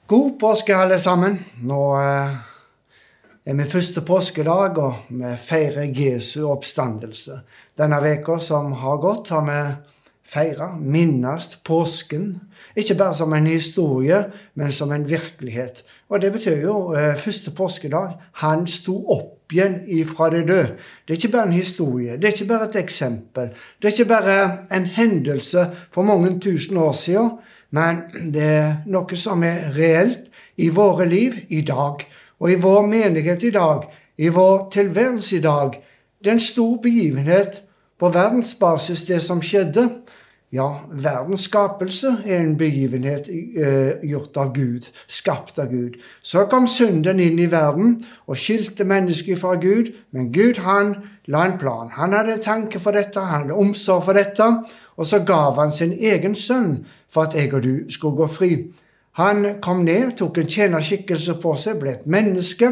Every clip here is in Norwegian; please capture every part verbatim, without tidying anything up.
God påske alle sammen. Nå eh, er vi første påskedag, og vi feirer Jesu oppstandelse. Denne veka som har gått, har vi feiret, minnast påsken. Ikke bare som en historie, men som en virkelighet. Og det betyr jo eh, første påskedag. Han sto opp igjen ifra det døde. Det er ikke bare en historie, det er ikke bare et eksempel. Det er ikke bare en hendelse for mange tusen år siden, men det er noe som er reelt i våre liv i dag, og i vår menighet i dag, i vår tilværelse i dag. Det er en stor begivenhet på verdensbasis, det som skjedde. Ja, verdens skapelse er en begivenhet eh, gjort av Gud, skapt av Gud. Så kom synden inn i verden og skilte mennesker fra Gud, men Gud han la en plan. Han hadde tanke for dette, han hadde omsorg for dette, og så gav han sin egen sønn for at jeg og du skulle gå fri. Han kom ned, tok en tjenerskikkelse på seg, ble et menneske,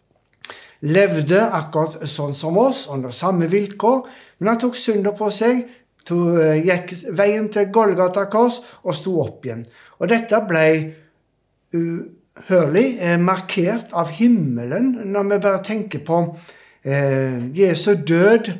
levde akkurat sånn som oss, under samme vilkår, men han tok synder på seg, tog, gikk veien til Golgata kors og sto opp igjen. Og dette ble uhørlig eh, markert av himmelen, når vi bare tenker på eh, Jesu død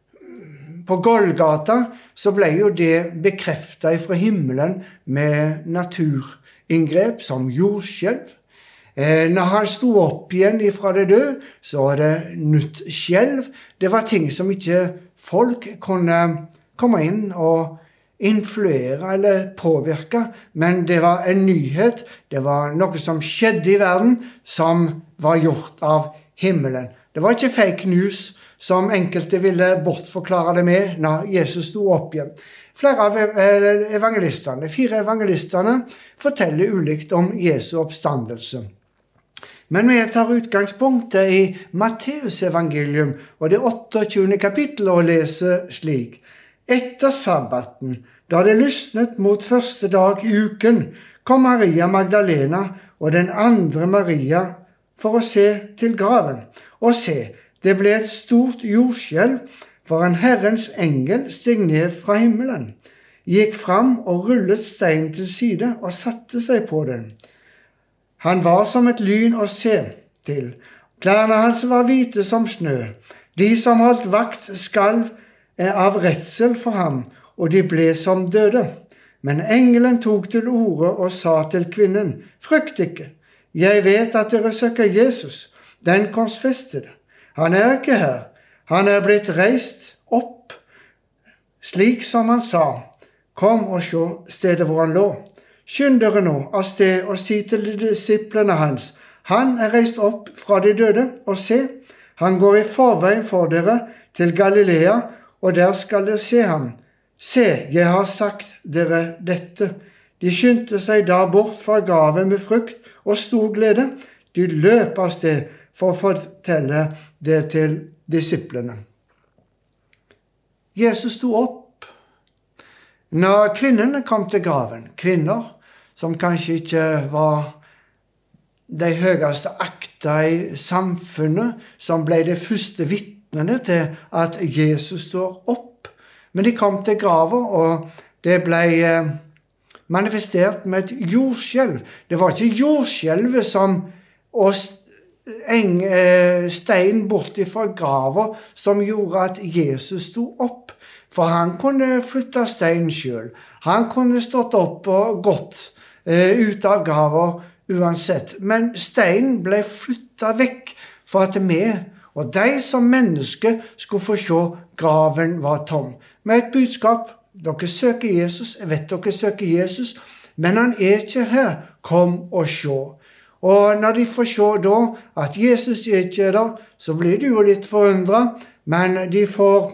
på Golgata, så ble jo det bekreftet fra himmelen med naturinngrep som jordskjelv. Eh, når han sto opp igjen fra det døde, så var det nytt skjelv. Det var ting som ikke folk kunne komme inn og influere eller påvirke, men det var en nyhet, det var noe som skjedde i verden, som var gjort av himmelen. Det var ikke fake news, som enkelte ville bortforklare det med når Jesus sto opp igjen. Flere av evangelistene, fire evangelistene, forteller ulikt om Jesu oppstandelse. Men vi tar utgangspunktet i Matteus evangelium, og det otteogtjuende kapittel, og leser slik. Etter sabbaten, da det lysnet mot første dag i uken, kom Maria Magdalena og den andre Maria for å se til graven. Og se, det ble et stort jordskjelv, for en Herrens engel steg ned fra himmelen, gikk fram og rullet stein til side og satte seg på den. Han var som et lyn å se til. Klærne hans var hvite som snø. De som holdt vakt skalv av redsel for ham, og de ble som døde. Men engelen tok til orde og sa til kvinnen, «Frykt ikke, jeg vet at dere søker Jesus, den korsfestede. Han er ikke her, han er blitt reist opp, slik som han sa. Kom og se stedet hvor han lå. Skynd dere nå av sted og si til disiplene hans, han er reist opp fra de døde, og se, han går i forveien for dere til Galilea, og der skal dere se ham. Se, jeg har sagt dere dette. De skyndte seg da bort fra graven med frukt og stor glede. De løp av sted for å fortelle det til disiplene. Jesus sto opp. Når kvinnene kom til graven, kvinner som kanskje ikke var de høyeste akta i samfunnet, som ble de første vitnene til at Jesus står opp. Men de kom til graven, og det ble manifestert med et jordskjelv. Det var ikke jordskjelvet som å eng, stein bort fra graven som gjorde at Jesus stod opp. For han kunne flytte stein selv. Han kunne stått opp og gått eh, ut av graven uansett. Men steinen ble flyttet vekk for at vi og de som mennesker skulle få se graven var tom. Med et budskap, dere søker Jesus, jeg vet dere søker Jesus, men han er ikke her, kom og se. Og når de får se da at Jesus ikke er der, så blir de jo litt forundret, men de får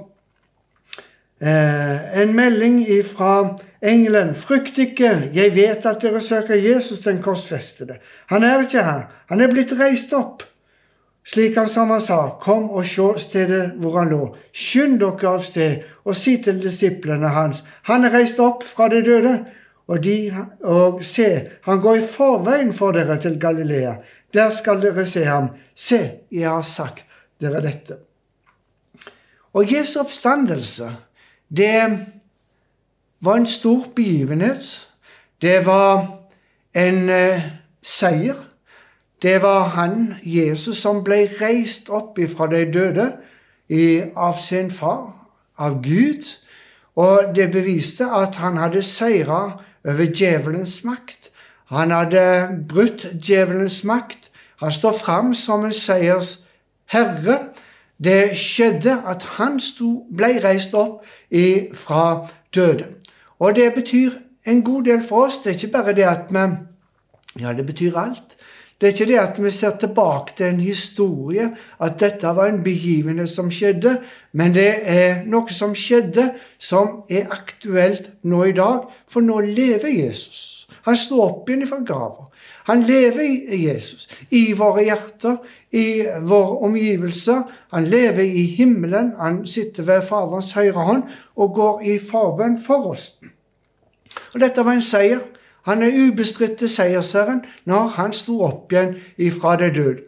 eh, en melding fra engelen, frykt ikke, jeg vet at dere søker Jesus den korsfestede. Han er ikke her, han er blitt reist opp. Slik han som han sa, kom og se stedet hvor han lå. Skynd dere av sted og si til disiplene hans, han er reist opp fra det døde, og, de, og se, han går i forveien for dere til Galilea. Der skal dere se ham. Se, jeg har sagt dere dette. Og Jesu oppstandelse, det var en stor begivenhet. Det var en seier. Det var han, Jesus, som ble reist opp ifra de døde i, av sin far, av Gud. Og det beviste at han hadde seiret over djevelens makt. Han hadde brutt djevelens makt. Han står frem som en seiers herre. Det skjedde at han sto, ble reist opp fra døde. Og det betyr en god del for oss. Det er ikke bare det at vi, ja, det betyr alt. Det er ikke det at vi ser tilbake til en historie, at dette var en begivenhet som skjedde, men det er noe som skjedde som er aktuelt nå i dag, for nå lever Jesus. Han står opp igjen fra graven. Han lever i Jesus, i våre hjerter, i våre omgivelser. Han lever i himmelen, han sitter ved Faderens høyre hånd og går i forbønn for oss. Og dette var en seier. Han er ubestridt seiersherren når han sto opp igjen ifra det døde.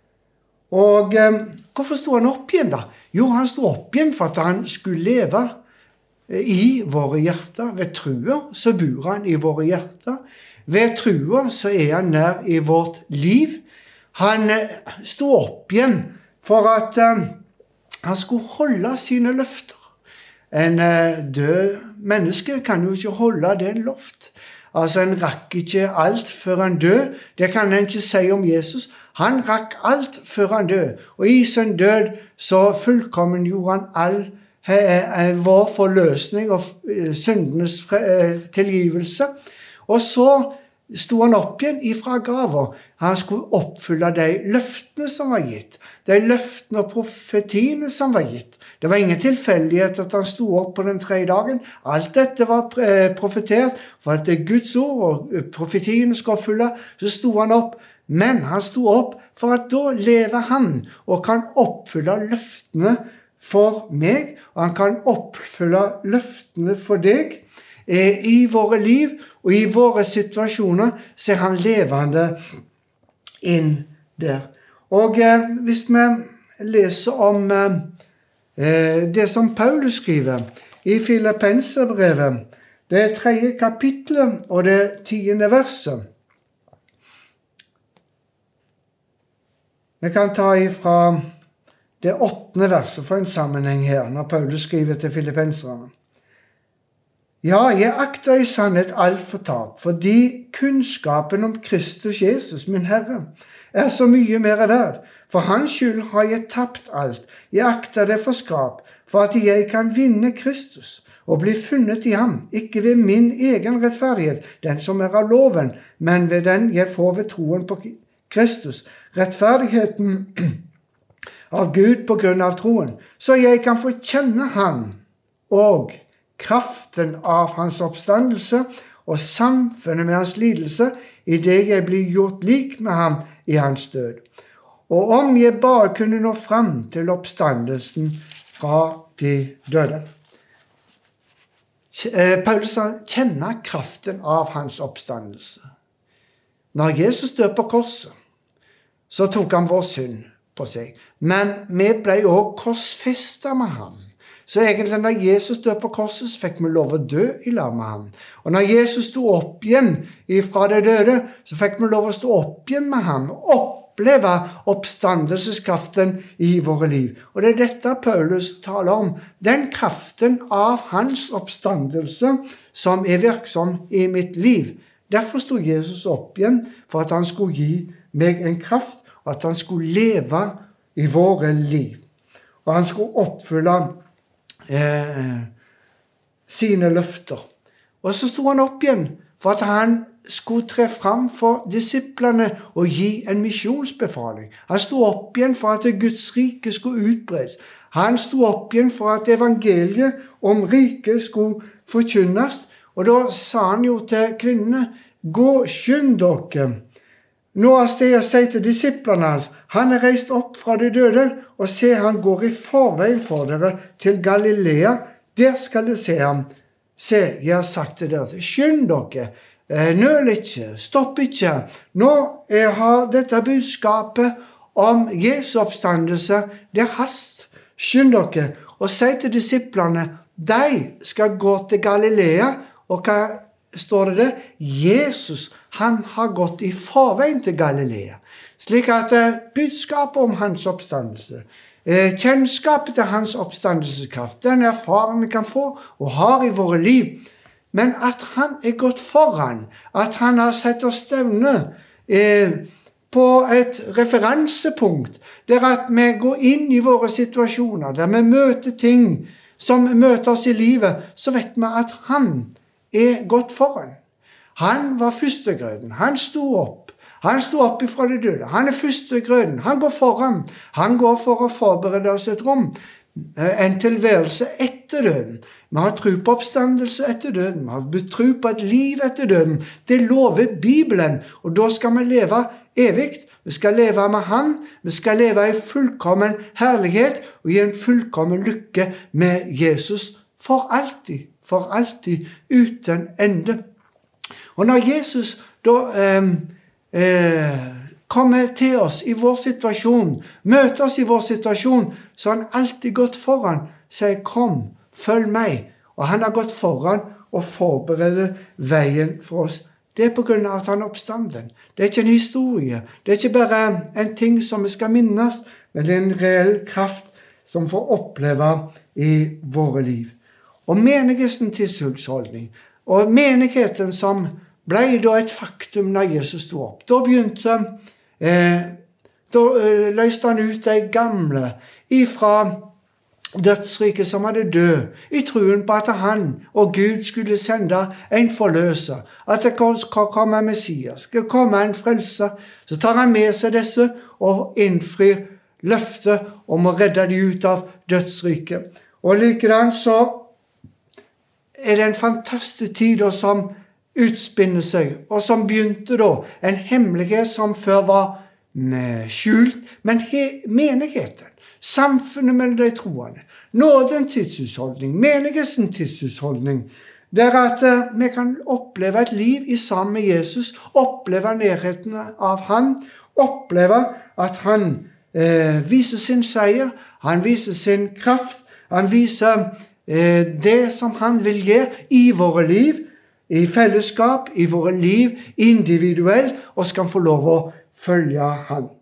Og eh, hvorfor sto han opp igjen da? Jo, han sto opp igjen for at han skulle leve i våre hjerter. Ved trua så bor han i våre hjerter. Ved trua så er han nær i vårt liv. Han eh, sto opp igjen for at eh, han skulle holde sine løfter. En eh, død menneske kan jo ikke holde det loft. Altså, han rakk ikke alt før han død. Det kan han ikke si om Jesus. Han rakk alt før han død. Og i sin død så fullkommen gjorde han all he, he, vår forløsning og syndenes tilgivelse. Og så sto han opp igjen ifra graven. Han skulle oppfylle de løftene som var gitt. De løftene og profetiene som var gitt. Det var ingen tilfeldighet at han sto opp på den tredje dagen. Alt dette var profetert, for at det er Guds ord og profetiene skal oppfylle, så sto han opp. Men han sto opp for at da lever han og kan oppfylle løftene for meg, og han kan oppfylle løftene for deg. I våre liv og i våre situasjoner så er han levende inn der. Og eh, hvis vi leser om eh, det som Paulus skriver i Filippenserbrevet, det tredje kapitlet og det tiende verset. Vi kan ta ifra det åttende verset for en sammenheng her, når Paulus skriver til filippenserne. Ja, jeg akter i sannhet alt for tap, fordi kunnskapen om Kristus Jesus, min Herre, er så mye mer verd. For hans skyld har jeg tapt alt. Jeg akter det for skrap, for at jeg kan vinne Kristus og bli funnet i ham, ikke ved min egen rettferdighet, den som er av loven, men ved den jeg får ved troen på Kristus. Rettferdigheten av Gud på grunn av troen, så jeg kan få kjenne ham og kraften av hans oppstandelse og samfunnet med hans lidelse, i det jeg blir gjort lik med ham i hans død. Og om jeg bare kunne nå frem til oppstandelsen fra de døde. Paulus kjenner kraften av hans oppstandelse. Når Jesus døde på korset, så tok han vår synd på seg. Men vi ble også korsfestet med ham. Så egentlig når Jesus døde på korset, så fikk vi lov å dø i lag med ham. Og når Jesus stod opp igjen fra det døde, så fikk vi lov å stå opp igjen med ham. Oppleve oppstandelseskraften i våre liv. Og det er dette Paulus taler om. Den kraften av hans oppstandelse som er virksom i mitt liv. Derfor stod Jesus opp igjen for at han skulle gi meg en kraft, og at han skulle leve i våre liv. Og han skulle oppfylle Eh, sine løfter. Og så stod han opp igjen for at han skulle tre fram for disiplene og gi en misjonsbefaling. Han stod opp igjen for at Guds rike skulle utbredes. Han stod opp igjen for at evangeliet om riket skulle forkynnes. Og da sa han jo til kvinnene, gå, skynd dere. Nå er det jeg sier til disiplene hans, han er reist opp fra de døde, og se, han går i forveien for dere til Galilea. Der skal dere se ham. Se, jeg har sagt til dere, skynd dere, nøl ikke, stopp ikke. Nå jeg har dette budskapet om Jesu oppstandelse, det er hast. Skynd dere, og si til disiplene, de skal gå til Galilea, og hva står det det, Jesus, han har gått i forveien til Galilea. Slik at eh, budskapet om hans oppstandelse, eh, kjennskapet til hans oppstandelseskraft, den erfaring vi kan få og har i våre liv, men at han er gått foran, at han har sett oss stevne eh, på et referansepunkt, der at vi går inn i våre situasjoner, der vi møter ting som møter oss i livet, så vet vi at han er gått foran. Han var førstegrøden, han sto opp, han sto opp ifra det døde, han er førstegrøden, han går foran, han går for å forberede oss et rom, en tilværelse etter døden. Vi har tro på oppstandelse etter døden, vi har tro på et liv etter døden. Det lover Bibelen, og da skal vi leve evigt. Vi skal leve med han, vi skal leve i fullkommen herlighet og i en fullkommen lykke med Jesus for alltid, for alltid, uten ende. Og når Jesus da eh, eh, kommer til oss i vår situasjon, møter oss i vår situasjon, så har han alltid gått foran, sier kom, følg meg. Og han har gått foran og forbereder veien for oss. Det er på grunn av at han er oppstanden. Det er ikke en historie. Det er ikke bare en ting som vi skal minnes, men det er en reell kraft som får oppleve i våre liv. Og menigheten tidshusholdning, og menigheten som ble da et faktum når Jesus stod opp. Da begynte, eh, da eh, løste han ut de gamle ifra dødsriket som hadde død, i troen på at han og Gud skulle sende en forløser, at det skal komme en Messias, skal komme en frelser. Så tar han med seg disse og innfrir løftet om å redde dem ut av dødsriket. Og likedan så er det en fantastisk tid som utspinner seg, og som begynte da, en hemmelighet som før var skjult, men menigheten, samfunnet mellom de troende, nåden tidshusholdning, menigheten tidshusholdning, der at uh, vi kan oppleve et liv i sammen med Jesus, oppleve nærheten av han, oppleve at han uh, viser sin seier, han viser sin kraft, han viser uh, det som han vil gjøre i våre liv, i fellesskap, i våre liv, individuelt, og skal få lov å følge han.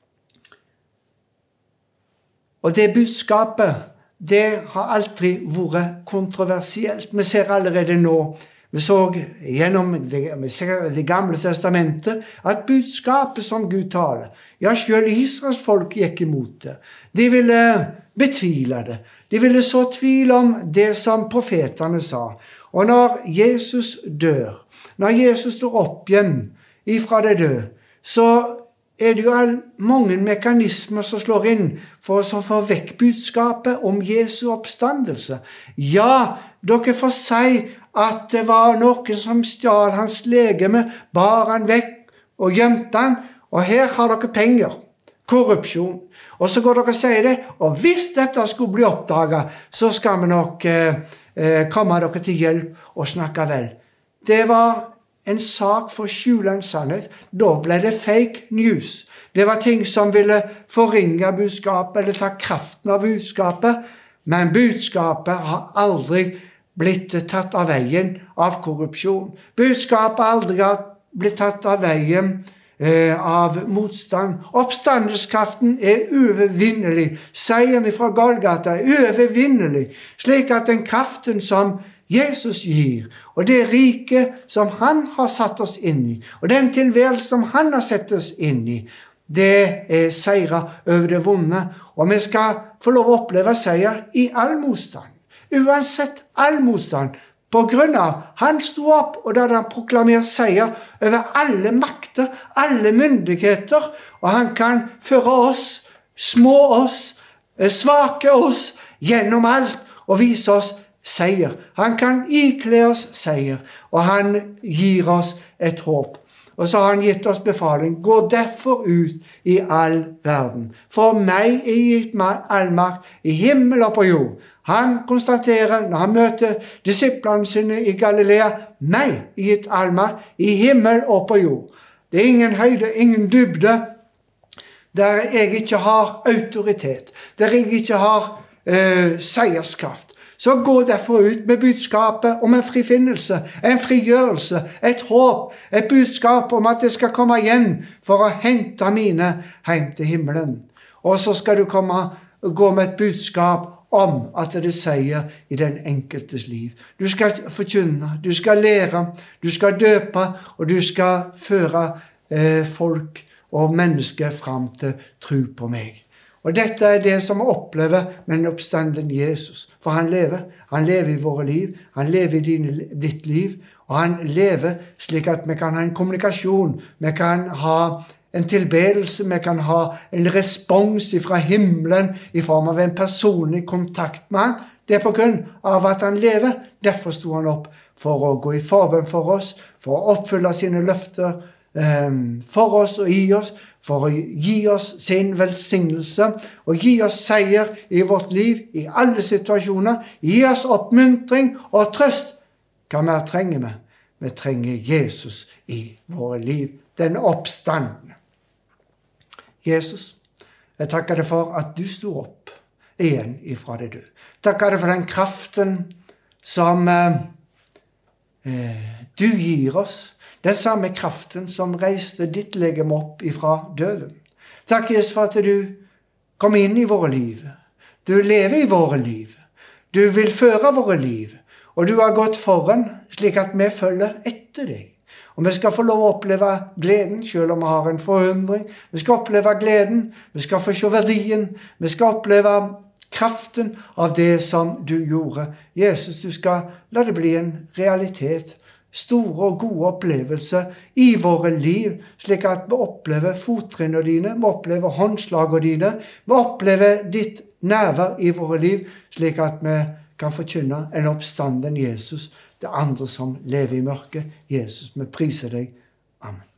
Og det budskapet, det har aldri vært kontroversielt. Vi ser allerede nå, vi så gjennom det, vi ser det gamle testamentet, at budskapet som Gud taler, ja, selv Israels folk gikk imot det. De ville betvile det. De ville så tvil om det som profetene sa. Og når Jesus dør, når Jesus står opp igjen ifra det døde, så er det jo mange mekanismer som slår inn for å få vekk budskapet om Jesu oppstandelse. Ja, dere får si at det var noen som stjal hans legeme, bar han vekk og gjemte han, og her har dere penger, korrupsjon. Og så går dere og sier det, og hvis dette skulle bli oppdaget, så skal vi nok eh, komme dere til hjelp og snakke vel. Det var en sak for å skjule en sannhet. Da ble det fake news. Det var ting som ville forringe budskapet, eller ta kraften av budskapet, men budskapet har aldri blitt tatt av veien av korrupsjon. Budskapet har aldri blitt tatt av veien eh, av motstand. Oppstandelseskraften er uovervinnelig. Seieren fra Golgata er uovervinnelig, slik at den kraften som Jesus gir, og det rike som han har satt oss inn i, og den tilværelse som han har sett oss inn i, det er seier over det vonde, og vi skal få lov å oppleve seier i all motstand. Uansett all motstand, på grunn av han sto opp, og da hadde han proklamert seier over alle makter, alle myndigheter, og han kan føre oss, små oss, svake oss, gjennom alt, og vise oss seier. Han kan ikle oss seier, og han gir oss et håp. Og så har han gitt oss befaling, gå derfor ut i all verden. For meg er gitt all makt i himmel og på jord. Han konstaterer, når han møter disiplene sine i Galilea, meg er gitt all makt i himmel og på jord. Det er ingen høyde, ingen dybde, der jeg ikke har autoritet, der jeg ikke har eh, seierskraft. Så gå derfor ut med budskapet om en frifinnelse, en frigjørelse, et håp, et budskap om at det skal komme igjen for å hente mine hjem til himmelen. Og så skal du komme, gå med et budskap om at det er seier i den enkeltes liv. Du skal forkynne, du skal lære, du skal døpe, og du skal føre eh, folk og mennesker fram til tro på meg. Og dette er det som vi opplever med den oppstanden Jesus. For han lever. Han lever i våre liv. Han lever i dine, ditt liv. Og han lever slik at vi kan ha en kommunikasjon. Vi kan ha en tilbedelse. Vi kan ha en respons fra himmelen i form av en personlig kontakt med han. Det er på grunn av at han lever. Derfor sto han opp for å gå i forbønn for oss, for å oppfylle sine løfter for oss og i oss, for å gi oss sin velsignelse og gi oss seier i vårt liv i alle situasjoner, gi oss oppmuntring og trøst. Hva mer trenger vi? Vi trenger Jesus i våre liv, den oppstanden. Jesus, jeg takker deg for at du sto opp igjen ifra det døde. Takker deg for den kraften som eh, du gir oss, den samme kraften som reiste ditt legeme opp ifra døden. Takk, Jesus, for at du kom inn i våre liv. Du lever i våre liv. Du vil føre våre liv. Og du har gått foran, slik at vi følger etter deg. Og vi skal få lov å oppleve gleden, selv om vi har en forundring. Vi skal oppleve gleden. Vi skal få se verdien. Vi skal oppleve kraften av det som du gjorde. Jesus, du skal la det bli en realitet. Store og gode opplevelser i våre liv, slik at vi opplever fottrinnene dine, vi opplever håndslagene dine, vi opplever ditt nærvær i våre liv, slik at vi kan forkynne en oppstanden Jesus, det andre som lever i mørket. Jesus, vi priser deg. Amen.